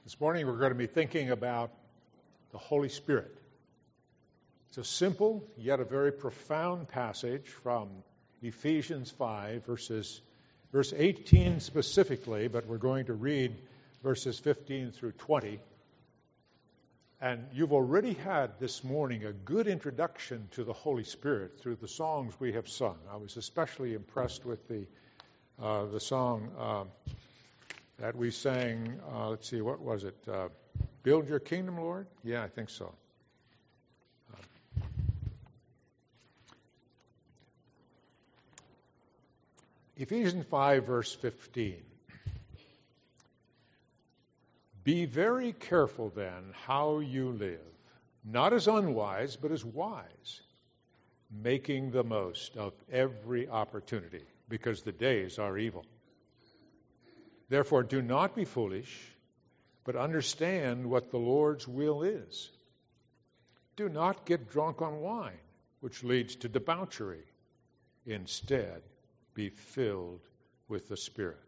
This morning we're going to be thinking about the Holy Spirit. It's a simple yet a very profound passage from Ephesians 5, verse 18 specifically, but we're going to read verses 15 through 20. And you've already had this morning a good introduction to the Holy Spirit through the songs we have sung. I was especially impressed with the song that we sang. Let's see, what was it? Build Your Kingdom, Lord? Yeah, I think so. Ephesians 5, verse 15. Be very careful then how you live, not as unwise, but as wise, making the most of every opportunity, because the days are evil. Therefore, do not be foolish, but understand what the Lord's will is. Do not get drunk on wine, which leads to debauchery. Instead, be filled with the Spirit.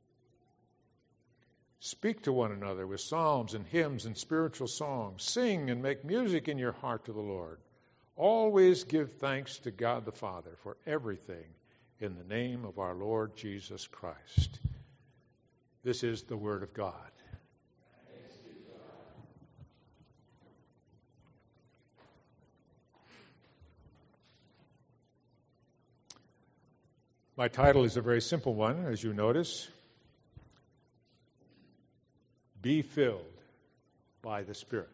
Speak to one another with psalms and hymns and spiritual songs. Sing and make music in your heart to the Lord. Always give thanks to God the Father for everything in the name of our Lord Jesus Christ. This is the Word of God. My title is a very simple one, as you notice. Be filled by the Spirit.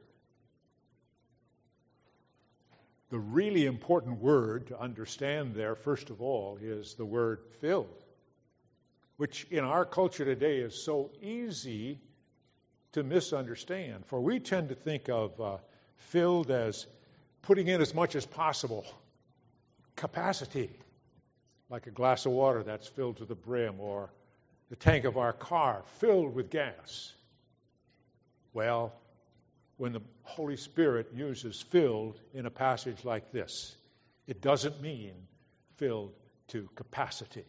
The really important word to understand there, first of all, is the word filled, which in our culture today is so easy to misunderstand. For we tend to think of filled as putting in as much as possible, capacity, like a glass of water that's filled to the brim, or the tank of our car filled with gas. Well, when the Holy Spirit uses filled in a passage like this, it doesn't mean filled to capacity.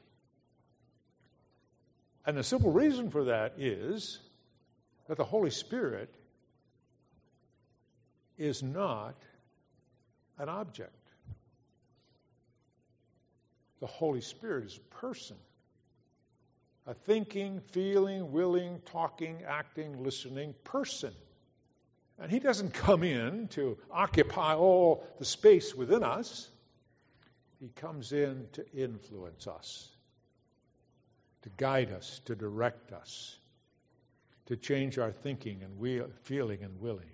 And the simple reason for that is that the Holy Spirit is not an object. The Holy Spirit is a person. A thinking, feeling, willing, talking, acting, listening person. And he doesn't come in to occupy all the space within us. He comes in to influence us, to guide us, to direct us, to change our thinking and feeling and willing.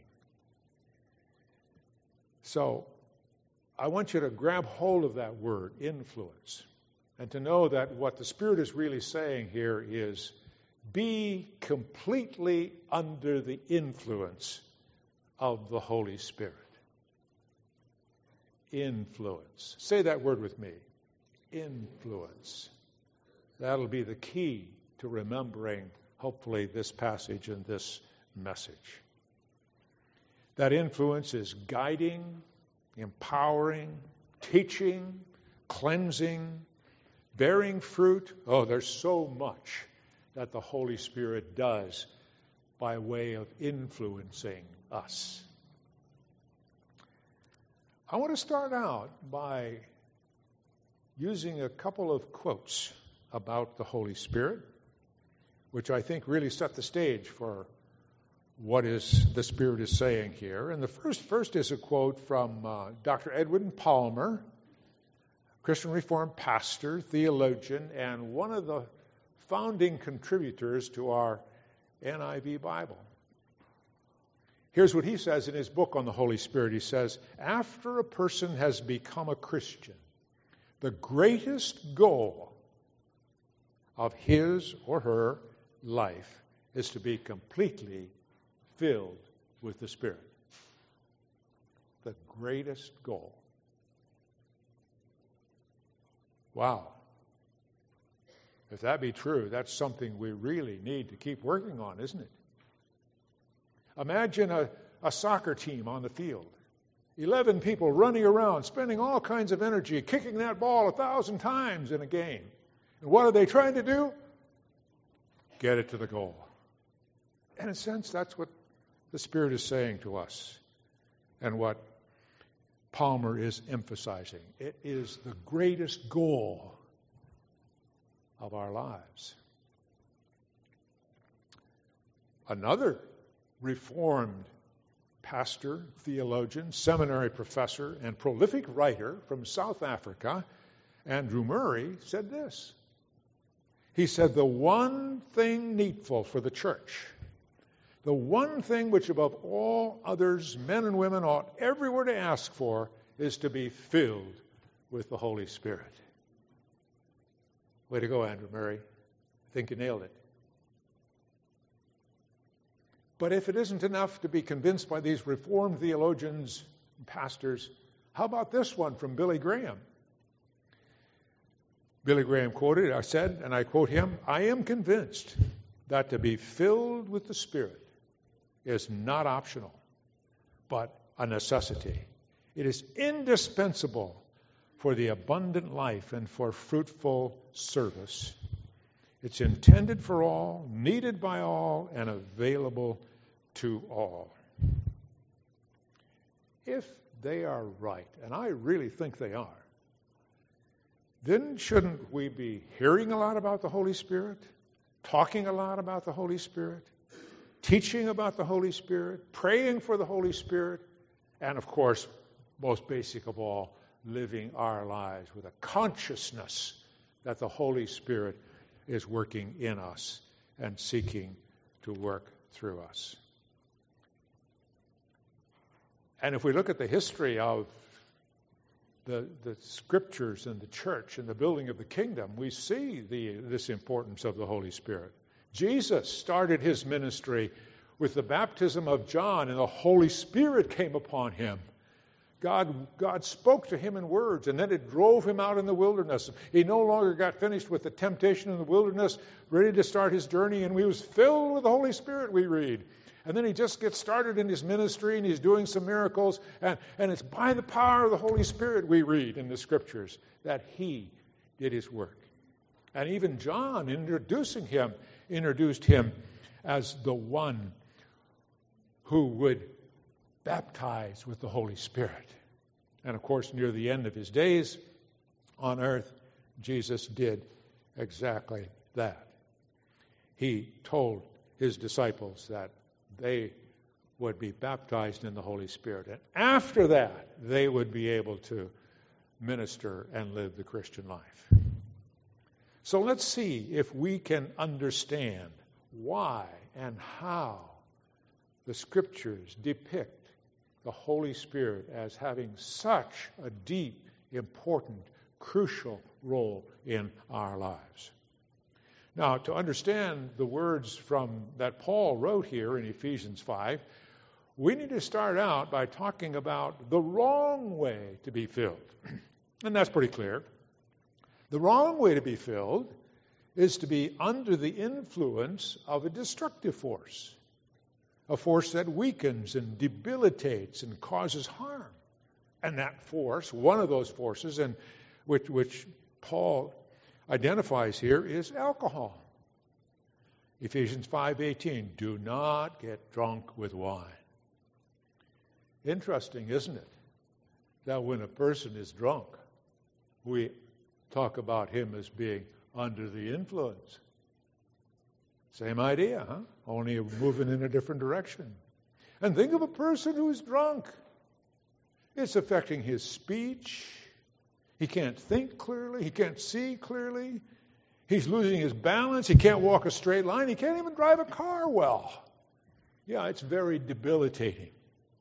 So, I want you to grab hold of that word, influence, and to know that what the Spirit is really saying here is be completely under the influence of the Holy Spirit. Influence. Say that word with me. Influence. That'll be the key to remembering, hopefully, this passage and this message. That influence is guiding, empowering, teaching, cleansing, bearing fruit. Oh, there's so much that the Holy Spirit does by way of influencing us. I want to start out by using a couple of quotes about the Holy Spirit, which I think really set the stage for what the Spirit is saying here. And the first is a quote from Dr. Edwin Palmer, Christian Reformed pastor, theologian, and one of the founding contributors to our NIV Bible. Here's what he says in his book on the Holy Spirit. He says, after a person has become a Christian, the greatest goal of his or her life is to be completely filled with the Spirit. The greatest goal. Wow. If that be true, that's something we really need to keep working on, isn't it? Imagine a soccer team on the field. 11 people running around, spending all kinds of energy, kicking that ball 1,000 times in a game. And what are they trying to do? Get it to the goal. In a sense, that's what the Spirit is saying to us and what Palmer is emphasizing. It is the greatest goal of our lives. Another Reformed pastor, theologian, seminary professor, and prolific writer from South Africa, Andrew Murray, said this. He said, the one thing needful for the church, the one thing which above all others men and women ought everywhere to ask for, is to be filled with the Holy Spirit. Way to go, Andrew Murray. I think you nailed it. But if it isn't enough to be convinced by these Reformed theologians and pastors, how about this one from Billy Graham? Billy Graham quoted, I said, and I quote him, I am convinced that to be filled with the Spirit is not optional, but a necessity. It is indispensable for the abundant life and for fruitful service. It's intended for all, needed by all, and available to all. If they are right, and I really think they are, then shouldn't we be hearing a lot about the Holy Spirit, talking a lot about the Holy Spirit, teaching about the Holy Spirit, praying for the Holy Spirit, and of course, most basic of all, living our lives with a consciousness that the Holy Spirit is working in us and seeking to work through us. And if we look at the history of the Scriptures and the church and the building of the kingdom, we see this importance of the Holy Spirit. Jesus started his ministry with the baptism of John, and the Holy Spirit came upon him. God spoke to him in words, and then it drove him out in the wilderness. He no longer got finished with the temptation in the wilderness, ready to start his journey, and he was filled with the Holy Spirit, we read. And then he just gets started in his ministry, and he's doing some miracles, and it's by the power of the Holy Spirit, we read in the Scriptures, that he did his work. And even John, introduced him as the one who would baptized with the Holy Spirit. And of course, near the end of his days on earth, Jesus did exactly that. He told his disciples that they would be baptized in the Holy Spirit. And after that, they would be able to minister and live the Christian life. So let's see if we can understand why and how the Scriptures depict the Holy Spirit as having such a deep, important, crucial role in our lives. Now, to understand the words that Paul wrote here in Ephesians 5, we need to start out by talking about the wrong way to be filled. And that's pretty clear. The wrong way to be filled is to be under the influence of a destructive force. A force that weakens and debilitates and causes harm. And that force, one of those forces, and which Paul identifies here, is alcohol. Ephesians 5:18, do not get drunk with wine. Interesting, isn't it, that when a person is drunk, we talk about him as being under the influence. Same idea, huh? Only moving in a different direction. And think of a person who's drunk. It's affecting his speech. He can't think clearly. He can't see clearly. He's losing his balance. He can't walk a straight line. He can't even drive a car well. Yeah, it's very debilitating.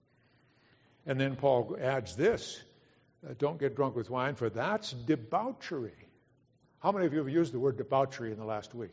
And then Paul adds this, don't get drunk with wine, for that's debauchery. How many of you have used the word debauchery in the last week?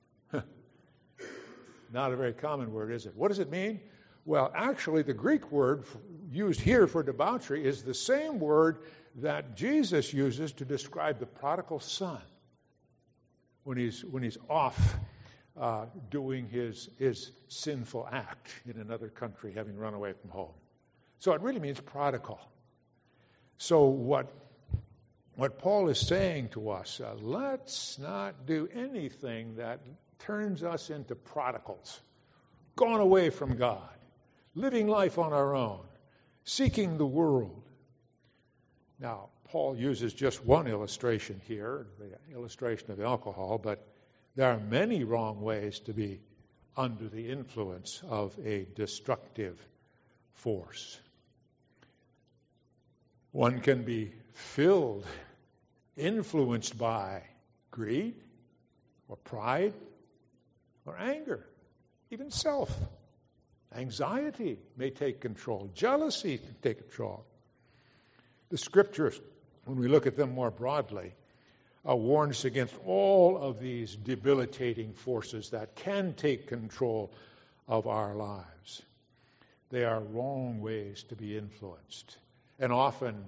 Not a very common word, is it? What does it mean? Well, actually, the Greek word used here for debauchery is the same word that Jesus uses to describe the prodigal son when he's off doing his sinful act in another country, having run away from home. So it really means prodigal. So what Paul is saying to us, let's not do anything that turns us into prodigals gone away from God, living life on our own, seeking the world. Now, Paul uses just one illustration here, the illustration of alcohol, but there are many wrong ways to be under the influence of a destructive force. One can be filled, influenced by greed, or pride, or anger, even self. Anxiety may take control. Jealousy can take control. The Scriptures, when we look at them more broadly, warns against all of these debilitating forces that can take control of our lives. They are wrong ways to be influenced. And often,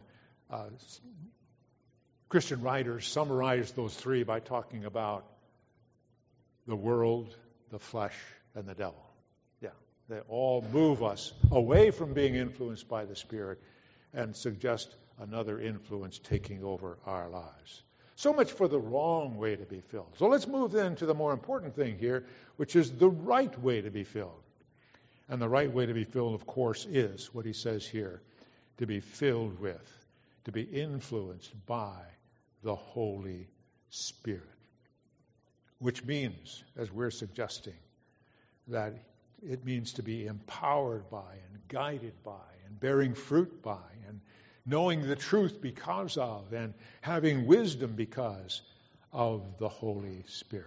Christian writers summarize those three by talking about the world, the flesh, and the devil. Yeah, they all move us away from being influenced by the Spirit and suggest another influence taking over our lives. So much for the wrong way to be filled. So let's move then to the more important thing here, which is the right way to be filled. And the right way to be filled, of course, is what he says here, to be filled with, to be influenced by the Holy Spirit. Which means, as we're suggesting, that it means to be empowered by and guided by and bearing fruit by and knowing the truth because of and having wisdom because of the Holy Spirit.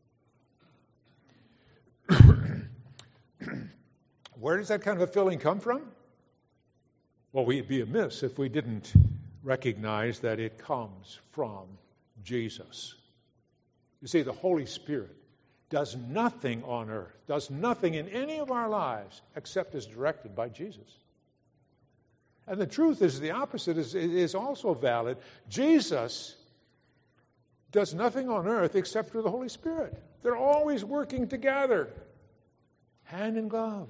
Where does that kind of a filling come from? Well, we'd be amiss if we didn't recognize that it comes from Jesus. You see, the Holy Spirit does nothing on earth, does nothing in any of our lives except as directed by Jesus. And the truth is the opposite is also valid. Jesus does nothing on earth except through the Holy Spirit. They're always working together, hand in glove.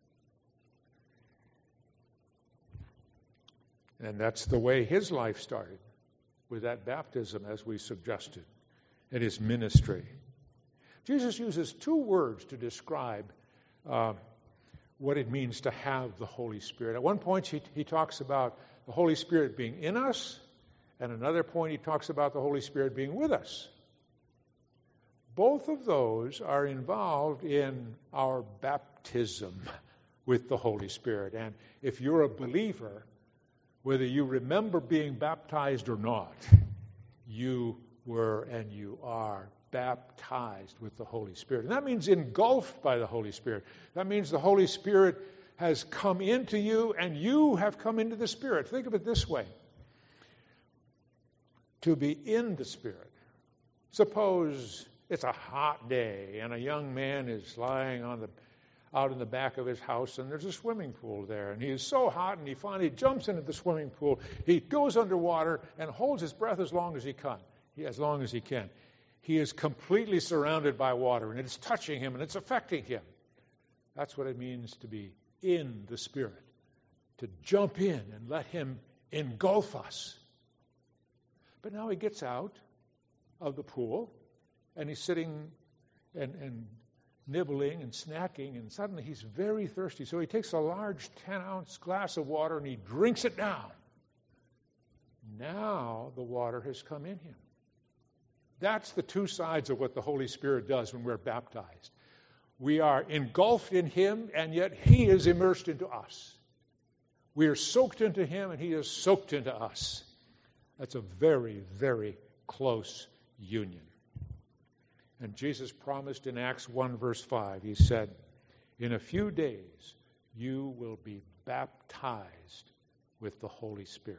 And that's the way his life started, with that baptism, as we suggested, and his ministry. Jesus uses two words to describe what it means to have the Holy Spirit. At one point, he talks about the Holy Spirit being in us, and another point, he talks about the Holy Spirit being with us. Both of those are involved in our baptism with the Holy Spirit. And if you're a believer, whether you remember being baptized or not, you were and you are baptized with the Holy Spirit. And that means engulfed by the Holy Spirit. That means the Holy Spirit has come into you and you have come into the Spirit. Think of it this way. To be in the Spirit. Suppose it's a hot day and a young man is lying out in the back of his house and there's a swimming pool there. And he is so hot and he finally jumps into the swimming pool. He goes underwater and holds his breath as long as he can. He is completely surrounded by water, and it's touching him, and it's affecting him. That's what it means to be in the Spirit, to jump in and let him engulf us. But now he gets out of the pool, and he's sitting and nibbling and snacking, and suddenly he's very thirsty. So he takes a large 10-ounce glass of water, and he drinks it down. Now the water has come in him. That's the two sides of what the Holy Spirit does when we're baptized. We are engulfed in him, and yet he is immersed into us. We are soaked into him, and he is soaked into us. That's a very, very close union. And Jesus promised in Acts 1, verse 5, he said, in a few days you will be baptized with the Holy Spirit.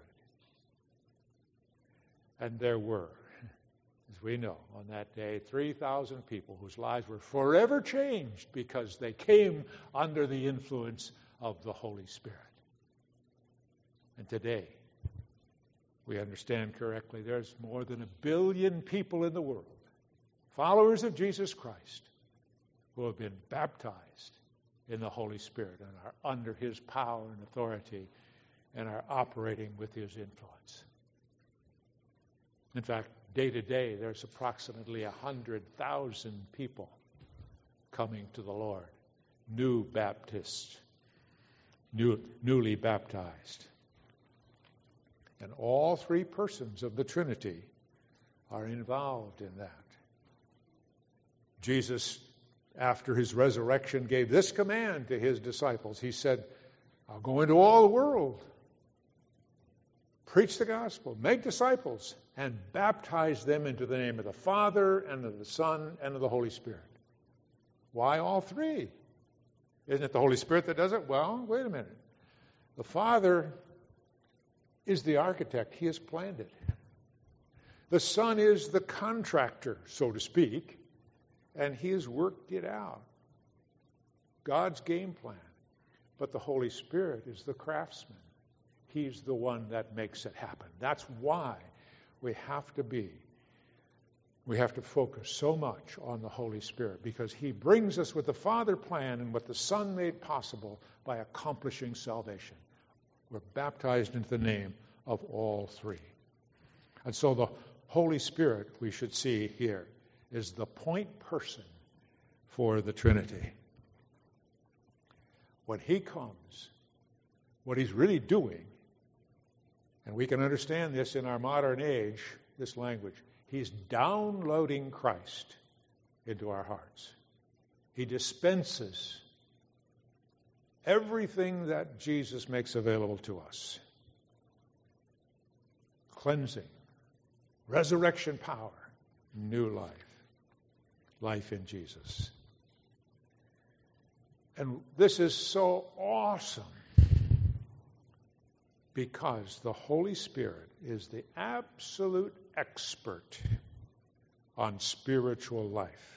And there were, as we know, on that day, 3,000 people whose lives were forever changed because they came under the influence of the Holy Spirit. And today, we understand correctly, there's more than 1 billion people in the world, followers of Jesus Christ, who have been baptized in the Holy Spirit and are under his power and authority and are operating with his influence. In fact, day to day, there's approximately 100,000 people coming to the Lord new Baptists, newly baptized. And all three persons of the Trinity are involved in that. Jesus, after his resurrection, gave this command to his disciples. He said, I'll go into all the world, preach the gospel, make disciples, and baptize them into the name of the Father, and of the Son, and of the Holy Spirit. Why all three? Isn't it the Holy Spirit that does it? Well, wait a minute. The Father is the architect. He has planned it. The Son is the contractor, so to speak, and he has worked it out. God's game plan. But the Holy Spirit is the craftsman. He's the one that makes it happen. That's why we have to focus so much on the Holy Spirit, because he brings us with the Father plan and what the Son made possible by accomplishing salvation. We're baptized into the name of all three. And so the Holy Spirit, we should see here, is the point person for the Trinity. When he comes, what he's really doing, and we can understand this in our modern age, this language, he's downloading Christ into our hearts. He dispenses everything that Jesus makes available to us. Cleansing, resurrection power, new life in Jesus. And this is so awesome because the Holy Spirit is the absolute expert on spiritual life.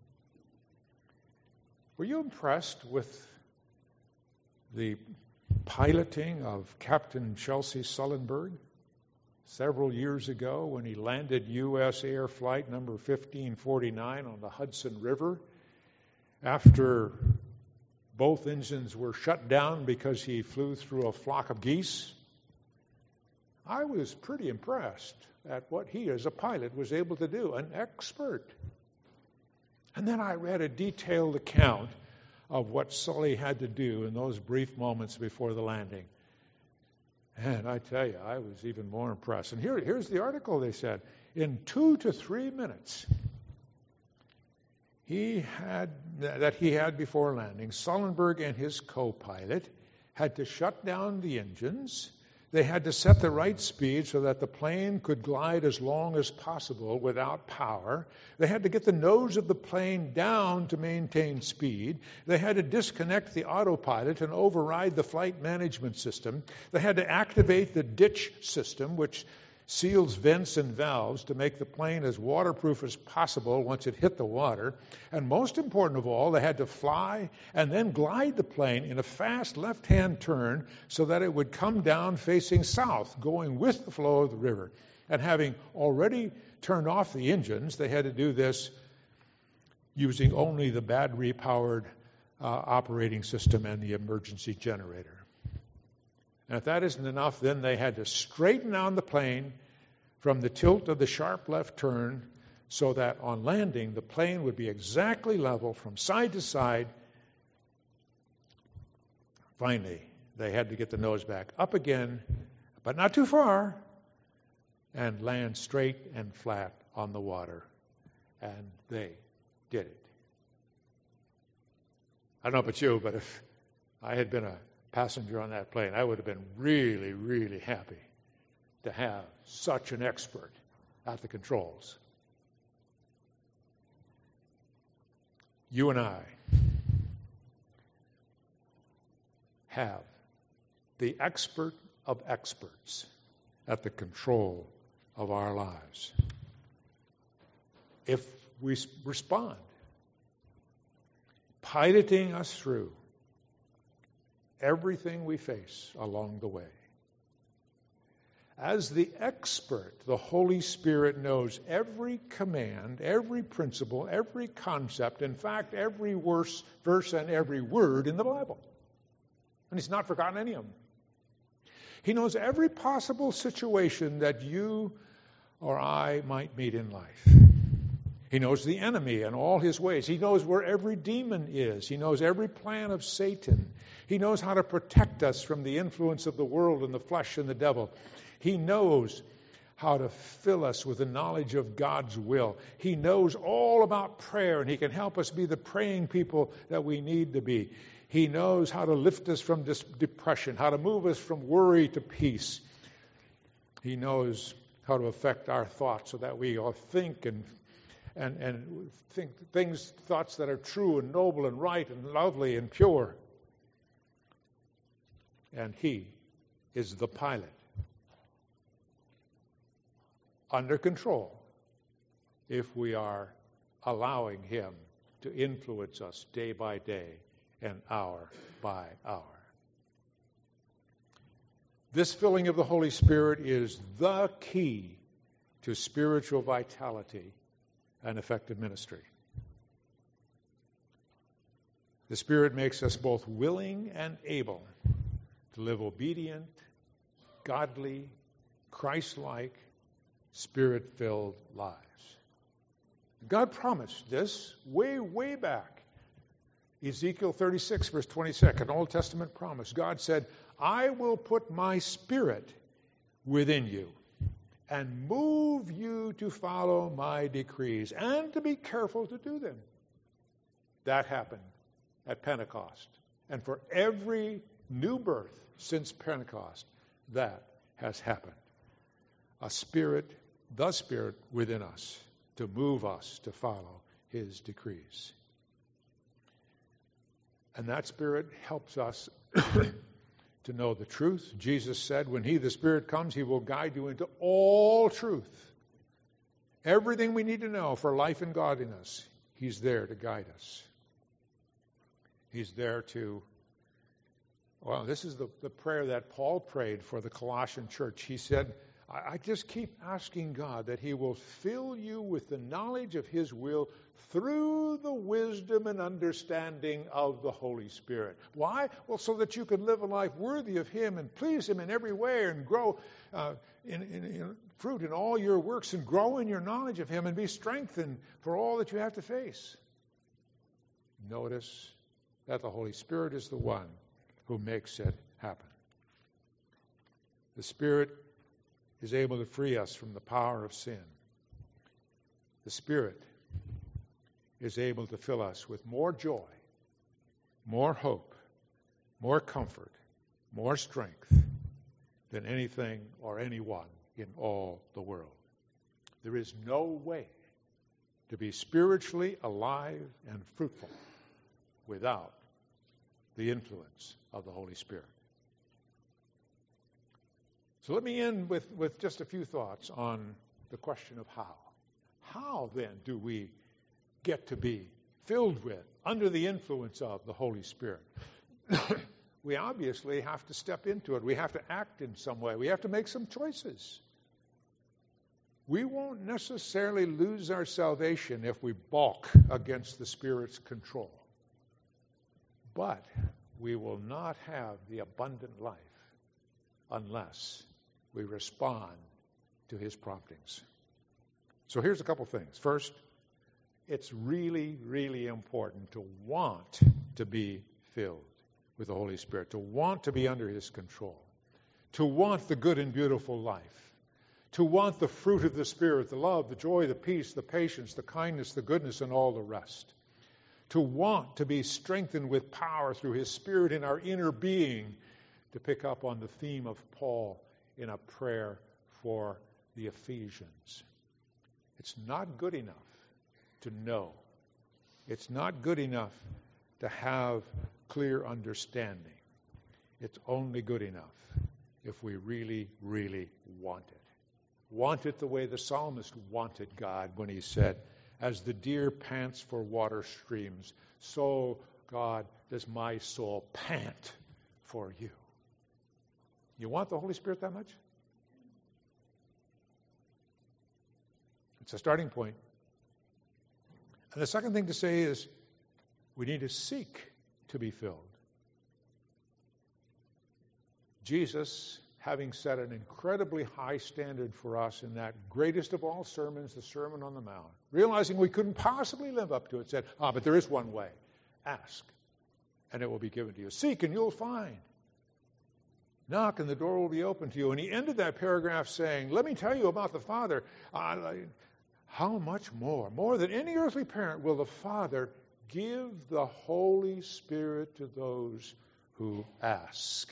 Were you impressed with the piloting of Captain Chelsea Sullenberg several years ago when he landed U.S. Air Flight number 1549 on the Hudson River after both engines were shut down because he flew through a flock of geese? I was pretty impressed at what he as a pilot was able to do, an expert. And then I read a detailed account of what Sully had to do in those brief moments before the landing. And I tell you, I was even more impressed. And here's the article they said. In 2 to 3 minutes he had before landing, Sullenberg and his co-pilot had to shut down the engines. They had to set the right speed so that the plane could glide as long as possible without power. They had to get the nose of the plane down to maintain speed. They had to disconnect the autopilot and override the flight management system. They had to activate the ditch system, which seals vents and valves to make the plane as waterproof as possible once it hit the water. And most important of all, they had to fly and then glide the plane in a fast left-hand turn so that it would come down facing south, going with the flow of the river. And having already turned off the engines, they had to do this using only the battery-powered operating system and the emergency generator. And if that isn't enough, then they had to straighten down the plane from the tilt of the sharp left turn so that on landing, the plane would be exactly level from side to side. Finally, they had to get the nose back up again, but not too far, and land straight and flat on the water. And they did it. I don't know about you, but if I had been a passenger on that plane, I would have been really, really happy to have such an expert at the controls. You and I have the expert of experts at the control of our lives. If we respond, piloting us through everything we face along the way. As the expert, the Holy Spirit knows every command, every principle, every concept, in fact, every verse and every word in the Bible. And he's not forgotten any of them. He knows every possible situation that you or I might meet in life. He knows the enemy and all his ways. He knows where every demon is. He knows every plan of Satan. He knows how to protect us from the influence of the world and the flesh and the devil. He knows how to fill us with the knowledge of God's will. He knows all about prayer, and he can help us be the praying people that we need to be. He knows how to lift us from depression, how to move us from worry to peace. He knows how to affect our thoughts so that we all think and think thoughts that are true and noble and right and lovely and pure. And he is the pilot, under control, if we are allowing him to influence us day by day and hour by hour. This filling of the Holy Spirit is the key to spiritual vitality and effective ministry. The Spirit makes us both willing and able to live obedient, godly, Christ-like, Spirit-filled lives. God promised this way, way back. Ezekiel 36, verse 22, an Old Testament promise. God said, I will put my Spirit within you and move you to follow my decrees and to be careful to do them. That happened at Pentecost. And for every new birth since Pentecost, that has happened. A Spirit, the Spirit within us, to move us to follow his decrees. And that Spirit helps us to know the truth. Jesus said, when he, the Spirit, comes, he will guide you into all truth. Everything we need to know for life and godliness, he's there to guide us. He's there to, well, this is the prayer that Paul prayed for the Colossian church. He said, I just keep asking God that he will fill you with the knowledge of his will through the wisdom and understanding of the Holy Spirit. Why? Well, so that you can live a life worthy of him and please him in every way and grow in fruit in all your works and grow in your knowledge of him and be strengthened for all that you have to face. Notice that the Holy Spirit is the one who makes it happen. The Spirit is able to free us from the power of sin. The Spirit is able to fill us with more joy, more hope, more comfort, more strength than anything or anyone in all the world. There is no way to be spiritually alive and fruitful without the influence of the Holy Spirit. So let me end with just a few thoughts on the question of how. How then do we get to be filled with, under the influence of the Holy Spirit? We obviously have to step into it. We have to act in some way. We have to make some choices. We won't necessarily lose our salvation if we balk against the Spirit's control. But we will not have the abundant life unless we respond to his promptings. So here's a couple things. First, it's really, really important to want to be filled with the Holy Spirit, to want to be under his control, to want the good and beautiful life, to want the fruit of the Spirit, the love, the joy, the peace, the patience, the kindness, the goodness, and all the rest. To want to be strengthened with power through his Spirit in our inner being, to pick up on the theme of Paul in a prayer for the Ephesians. It's not good enough to know. It's not good enough to have clear understanding. It's only good enough if we really, really want it. Want it the way the psalmist wanted God when he said, as the deer pants for water streams, so, God, does my soul pant for you. You want the Holy Spirit that much? It's a starting point. And the second thing to say is we need to seek to be filled. Jesus having set an incredibly high standard for us in that greatest of all sermons, the Sermon on the Mount, realizing we couldn't possibly live up to it, said, but there is one way. Ask, and it will be given to you. Seek, and you'll find. Knock, and the door will be open to you. And he ended that paragraph saying, let me tell you about the Father. How much more than any earthly parent, will the Father give the Holy Spirit to those who ask?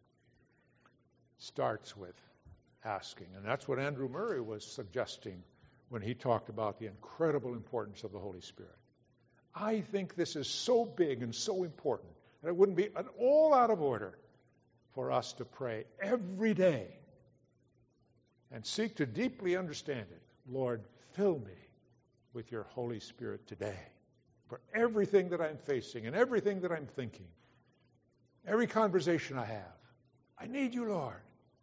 Starts with asking. And that's what Andrew Murray was suggesting when he talked about the incredible importance of the Holy Spirit. I think this is so big and so important that it wouldn't be at all out of order for us to pray every day and seek to deeply understand it. Lord, fill me with your Holy Spirit today for everything that I'm facing and everything that I'm thinking, every conversation I have. I need you, Lord.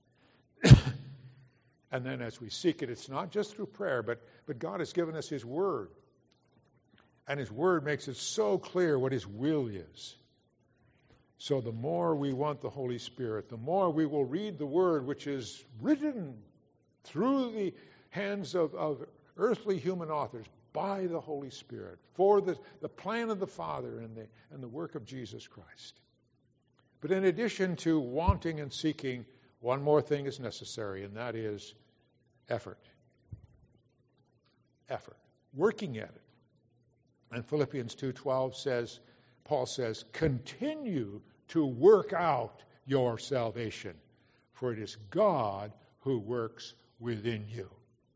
And then as we seek it, it's not just through prayer, but God has given us His Word. And His Word makes it so clear what His will is. So the more we want the Holy Spirit, the more we will read the Word, which is written through the hands of earthly human authors by the Holy Spirit for the plan of the Father and the work of Jesus Christ. But in addition to wanting and seeking, one more thing is necessary, and that is effort. Effort. Working at it. And Philippians 2:12 says, Paul says, continue to work out your salvation, for it is God who works within you.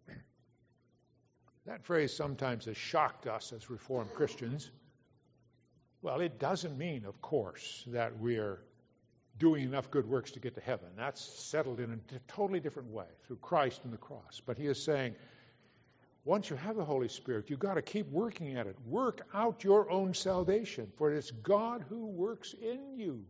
That phrase sometimes has shocked us as Reformed Christians. Well, it doesn't mean, of course, that we're doing enough good works to get to heaven. That's settled in a totally different way through Christ and the cross. But he is saying, once you have the Holy Spirit, you've got to keep working at it. Work out your own salvation, for it is God who works in you.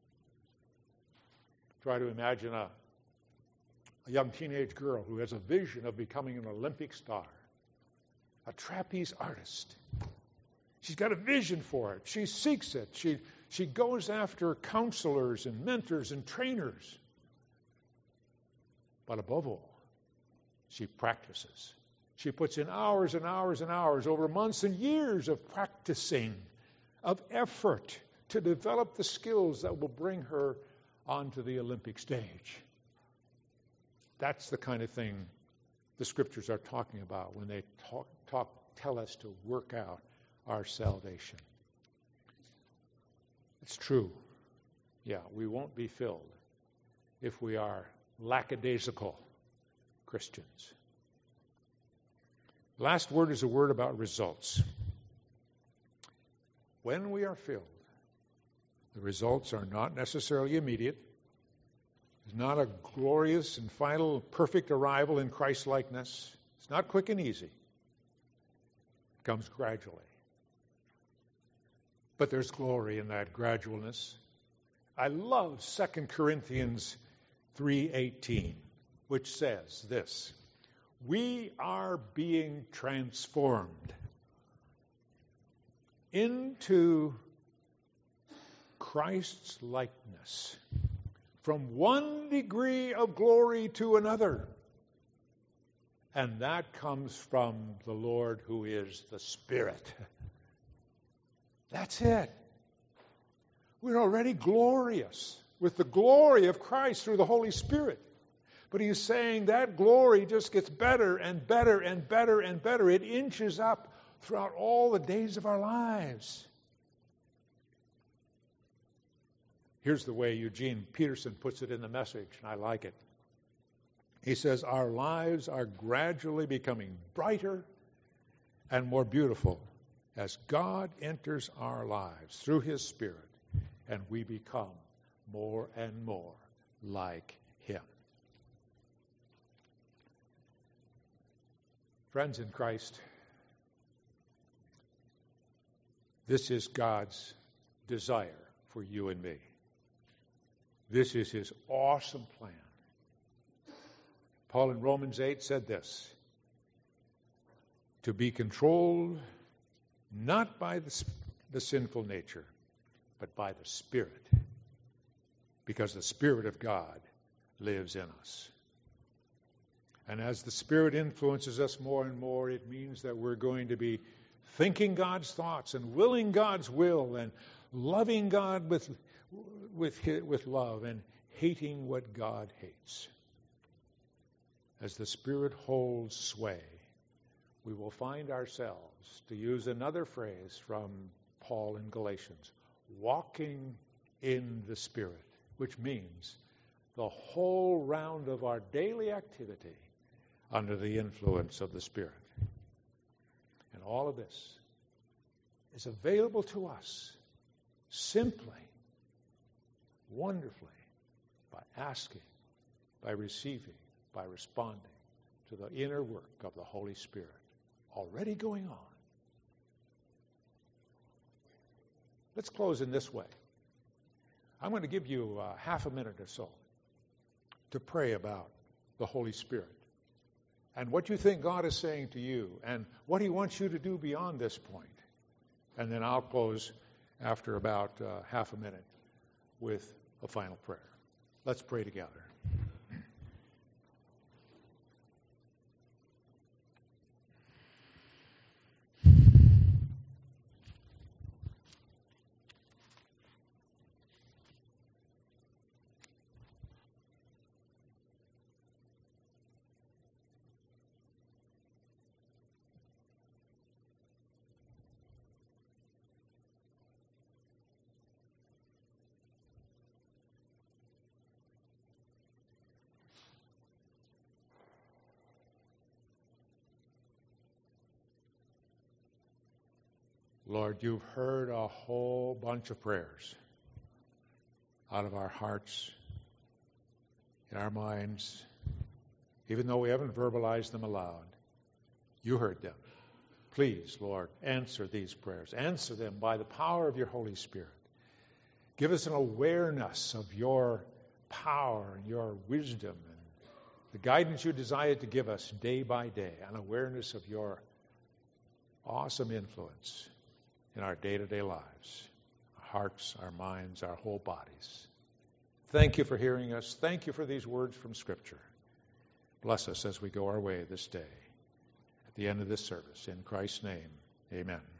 Try to imagine a young teenage girl who has a vision of becoming an Olympic star, a trapeze artist. She's got a vision for it. She seeks it. She goes after counselors and mentors and trainers. But above all, she practices. She puts in hours and hours and hours over months and years of practicing, of effort to develop the skills that will bring her onto the Olympic stage. That's the kind of thing the Scriptures are talking about when they tell us to work out our salvation. It's true. Yeah, we won't be filled if we are lackadaisical Christians. The last word is a word about results. When we are filled, the results are not necessarily immediate. It's not a glorious and final perfect arrival in Christ-likeness. It's not quick and easy. It comes gradually. But there's glory in that gradualness. I love 2 Corinthians 3:18, which says this: we are being transformed into Christ's likeness from one degree of glory to another. And that comes from the Lord who is the Spirit. That's it. We're already glorious with the glory of Christ through the Holy Spirit. But he's saying that glory just gets better and better and better and better. It inches up throughout all the days of our lives. Here's the way Eugene Peterson puts it in the Message, and I like it. He says, our lives are gradually becoming brighter and more beautiful as God enters our lives through His Spirit, and we become more and more like Him. Friends in Christ, this is God's desire for you and me. This is His awesome plan. Paul in Romans 8 said this: to be controlled not by the sinful nature, but by the Spirit, because the Spirit of God lives in us. And as the Spirit influences us more and more, it means that we're going to be thinking God's thoughts and willing God's will and loving God with love and hating what God hates. As the Spirit holds sway, we will find ourselves, to use another phrase from Paul in Galatians, walking in the Spirit, which means the whole round of our daily activity under the influence of the Spirit. And all of this is available to us simply, wonderfully, by asking, by receiving, by responding to the inner work of the Holy Spirit already going on. Let's close in this way. I'm going to give you half a minute or so to pray about the Holy Spirit and what you think God is saying to you and what He wants you to do beyond this point. And then I'll close after about half a minute with a final prayer. Let's pray together. Lord, you've heard a whole bunch of prayers out of our hearts, in our minds, even though we haven't verbalized them aloud. You heard them. Please, Lord, answer these prayers. Answer them by the power of your Holy Spirit. Give us an awareness of your power and your wisdom and the guidance you desire to give us day by day, an awareness of your awesome influence in our day-to-day lives, our hearts, our minds, our whole bodies. Thank you for hearing us. Thank you for these words from Scripture. Bless us as we go our way this day. At the end of this service, in Christ's name, amen.